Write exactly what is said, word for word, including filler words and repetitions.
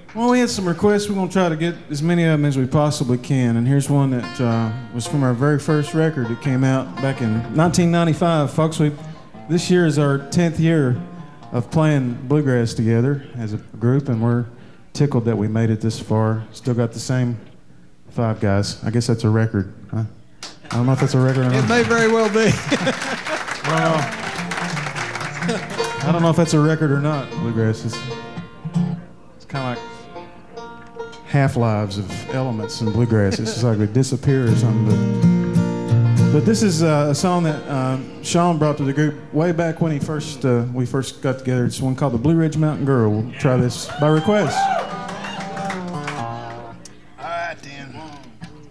Well, we had some requests. We're going to try to get as many of them as we possibly can. And here's one that uh, was from our very first record that came out back in nineteen ninety-five. Folks, we this year is our tenth year of playing bluegrass together as a group, and we're tickled that we made it this far. Still got the same five guys. I guess that's a record, huh? I don't know if that's a record or not. It may very well be. Well, I don't know if that's a record or not. Bluegrass is it's kind of like half-lives of elements in bluegrass. It's just like they disappear or something. But, but this is uh, a song that uh, Sean brought to the group way back when he first uh, we first got together. It's one called the Blue Ridge Mountain Girl. We'll try this by request.